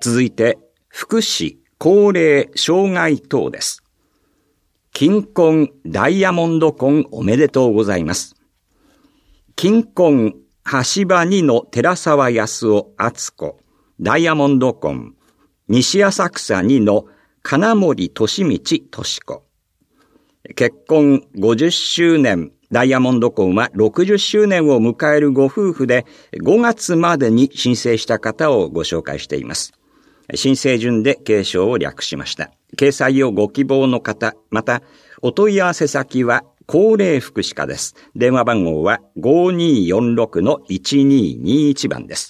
続いて、福祉、高齢、障害等です。金婚、ダイヤモンド婚おめでとうございます。金婚、橋場2の寺沢康夫敦子、ダイヤモンド婚、西浅草2の金森利道敏子。結婚50周年、ダイヤモンド婚は60周年を迎えるご夫婦で5月までに申請した方をご紹介しています。申請順で継承を略しました。掲載をご希望の方、またお問い合わせ先は高齢福祉課です。電話番号は 5246-1221 番です。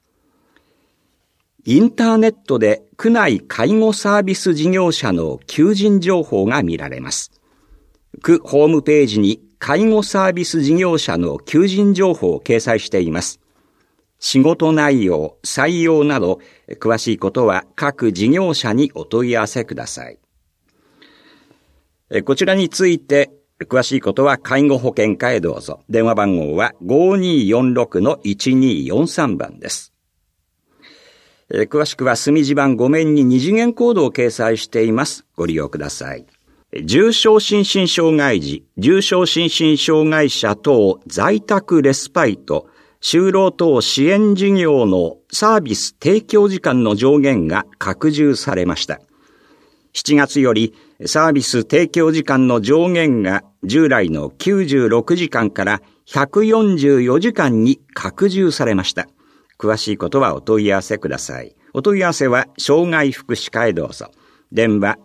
インターネットで区内介護サービス事業者の求人情報が見られます。区ホームページに介護サービス事業者の求人情報を掲載しています。仕事内容、採用など、詳しいことは各事業者にお問い合わせください。こちらについて、詳しいことは介護保険課へどうぞ。電話番号は 5246-1243 番です。詳しくは隅地版5面に二次元コードを掲載しています。ご利用ください。重症心身障害児、重症心身障害者等在宅レスパイト、就労等支援事業のサービス提供時間の上限が拡充されました。7月よりサービス提供時間の上限が従来の96時間から144時間に拡充されました。詳しいことはお問い合わせください。お問い合わせは障害福祉課へどうぞ。電話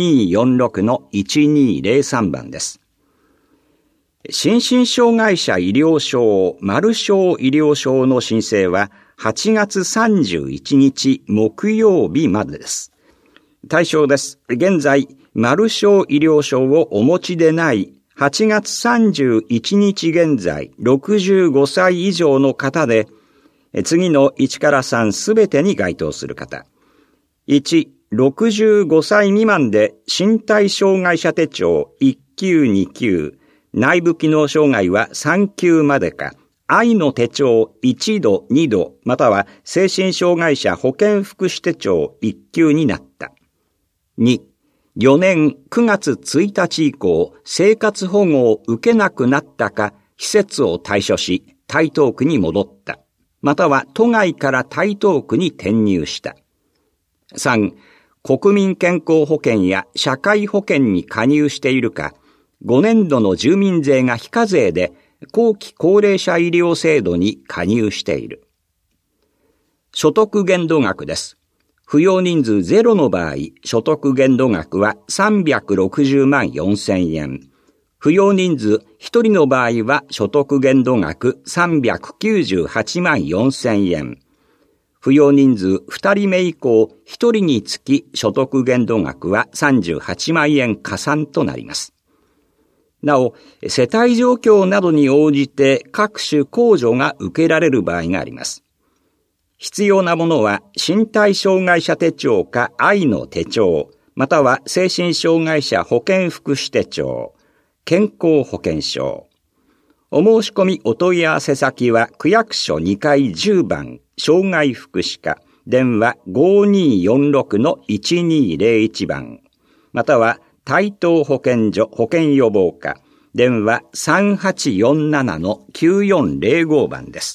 5246-1203 番です。心身障害者医療証、丸証医療証の申請は8月31日木曜日までです。対象です。現在、丸証医療証をお持ちでない8月31日現在65歳以上の方で、次の1から3すべてに該当する方。1、65歳未満で身体障害者手帳1級2級、内部機能障害は3級までか、愛の手帳1度2度、または精神障害者保健福祉手帳1級になった。2、4年9月1日以降、生活保護を受けなくなったか、施設を退所し、台東区に戻った。または都外から台東区に転入した。3、国民健康保険や社会保険に加入しているか、5年度の住民税が非課税で後期高齢者医療制度に加入している。所得限度額です。扶養人数0の場合、所得限度額は360万4000円。扶養人数1人の場合は所得限度額398万4000円。扶養人数2人目以降1人につき所得限度額は38万円加算となります。なお、世帯状況などに応じて各種控除が受けられる場合があります。必要なものは身体障害者手帳か愛の手帳、または精神障害者保健福祉手帳、健康保険証。お申し込みお問い合わせ先は区役所2階10番障害福祉課、電話 5246-1201 番、または台東保健所保健予防課、電話 3847-9405 番です。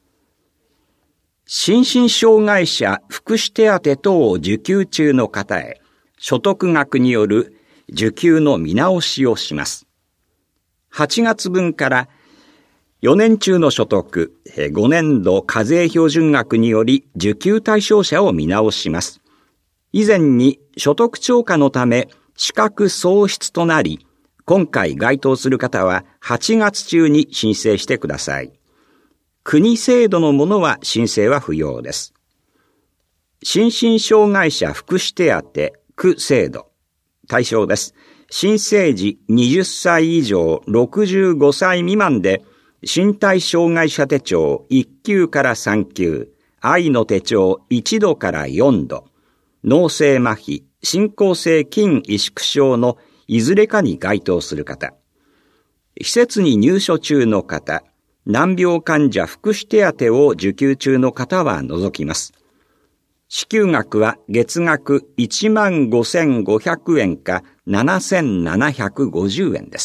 心身障害者福祉手当等を受給中の方へ、所得額による受給の見直しをします。8月分から4年中の所得、5年度課税標準額により受給対象者を見直します。以前に所得超過のため資格喪失となり、今回該当する方は8月中に申請してください。国制度のものは申請は不要です。心身障害者福祉手当区制度。対象です。新生児20歳以上65歳未満で身体障害者手帳1級から3級、愛の手帳1度から4度、脳性麻痺、進行性筋萎縮症のいずれかに該当する方、施設に入所中の方、難病患者福祉手当を受給中の方は除きます。 支給額は月額15,500円か7,750円です。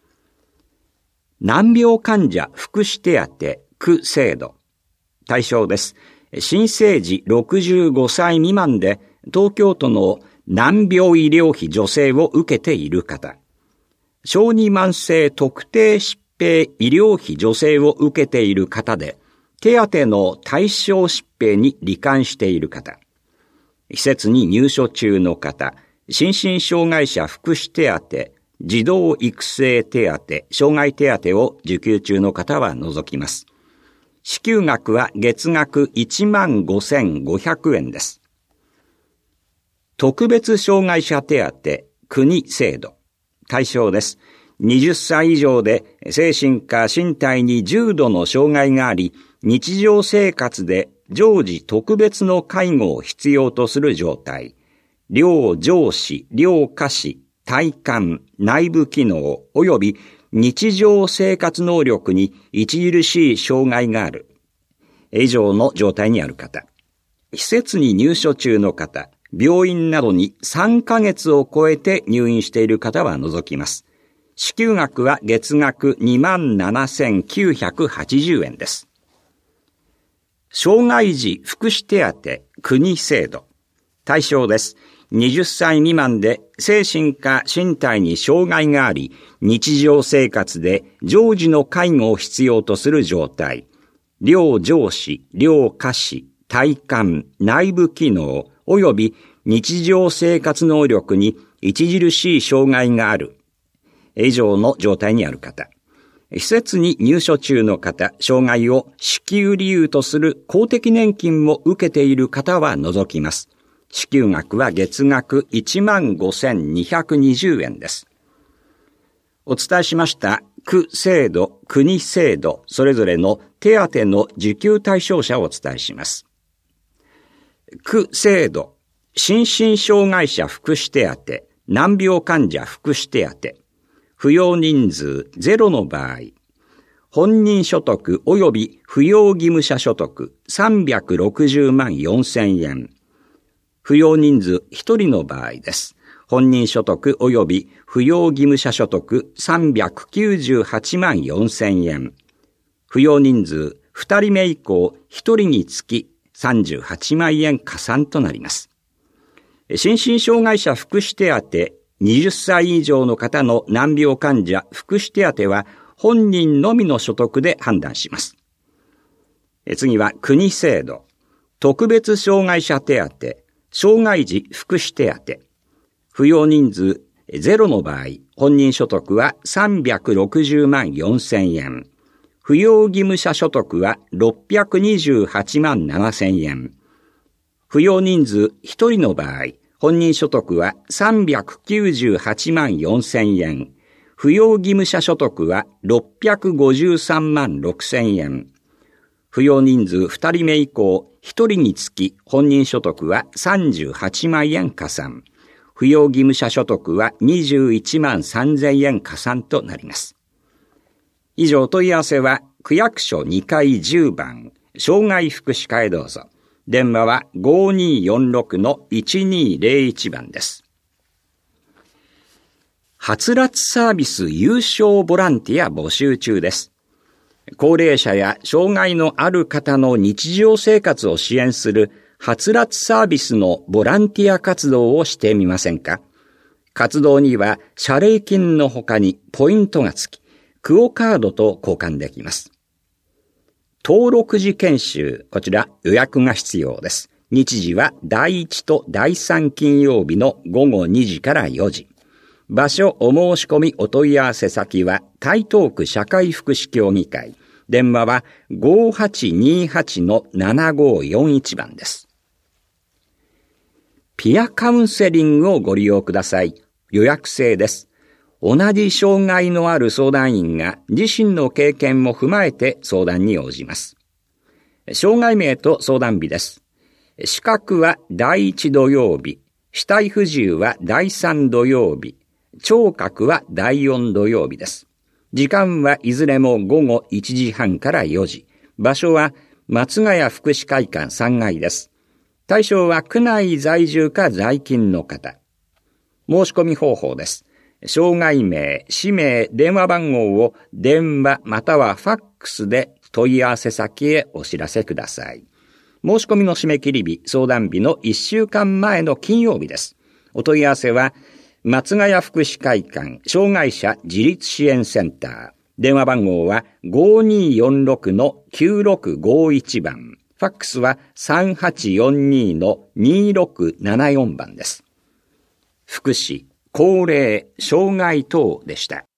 難病患者福祉手当区制度。対象です。新生児65歳未満で東京都の難病医療費助成を受けている方。小児慢性特定疾病医療費助成を受けている方で、手当の対象疾病に罹患している方。施設に入所中の方、心身障害者福祉手当、児童育成手当、障害手当を受給中の方は除きます。支給額は月額15,500円です。特別障害者手当、国制度。対象です。20歳以上で精神か身体に重度の障害があり、日常生活で常時特別の介護を必要とする状態。両上肢、両下肢、体幹、内部機能及び日常生活能力に著しい障害がある。以上の状態にある方。施設に入所中の方、病院などに3ヶ月を超えて入院している方は除きます。支給額は月額27,980円です。障害児福祉手当国制度。対象です。20歳未満で精神か身体に障害があり、日常生活で常時の介護を必要とする状態。両上肢、両下肢、体幹、内部機能及び日常生活能力に著しい障害がある。以上の状態にある方。施設に入所中の方、障害を支給理由とする公的年金を受けている方は除きます。支給額は月額15,220円です。お伝えしました区制度、国制度、それぞれの手当の受給対象者をお伝えします。区制度、心身障害者福祉手当、難病患者福祉手当、扶養人数0の場合、本人所得及び扶養義務者所得360万4000円。扶養人数1人の場合です。本人所得及び扶養義務者所得398万4000円。扶養人数2人目以降1人につき38万円加算となります。心身障害者福祉手当20歳以上の方の難病患者福祉手当は本人のみの所得で判断します。次は国制度、特別障害者手当、障害児福祉手当、扶養人数0の場合、本人所得は360万4000円、扶養義務者所得は628万7000円、扶養人数1人の場合、本人所得は398万4000円、扶養義務者所得は653万6000円、扶養人数2人目以降1人につき本人所得は38万円加算、扶養義務者所得は21万3000円加算となります。以上問い合わせは区役所2階10番障害福祉課へどうぞ。電話は 5246-1201 番です。はつらつサービス有償ボランティア募集中です。高齢者や障害のある方の日常生活を支援するはつらつサービスのボランティア活動をしてみませんか？活動には謝礼金の他にポイントがつき、クオカードと交換できます。登録時研修、こちら予約が必要です。日時は第1と第3金曜日の午後2時から4時。場所お申し込みお問い合わせ先は台東区社会福祉協議会。電話は 5828-7541 番です。ピアカウンセリングをご利用ください。予約制です。同じ障害のある相談員が自身の経験も踏まえて相談に応じます。障害名と相談日です。視覚は第1土曜日、肢体不自由は第3土曜日、聴覚は第4土曜日です。時間はいずれも午後1時半から4時。場所は松ヶ谷福祉会館3階です。 対象は区内在住か在勤の方。申し込み方法です。障害名、氏名、電話番号を電話またはファックスで問い合わせ先へお知らせください。申し込みの締め切り日、相談日の1週間前の金曜日です。お問い合わせは、松ヶ谷福祉会館障害者自立支援センター。電話番号は 5246-9651 番。ファックスは 3842-2674 番です。福祉、高齢、障害等でした。